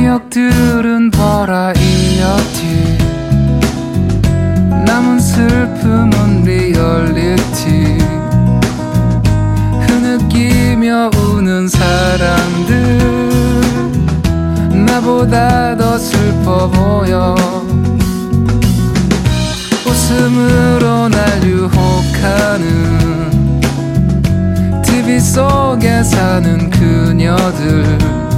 기억들은 버라이어티, 남은 슬픔은 리얼리티. 흐느끼며 우는 사람들 나보다 더 슬퍼 보여. 웃음으로 날 유혹하는 TV 속에 사는 그녀들.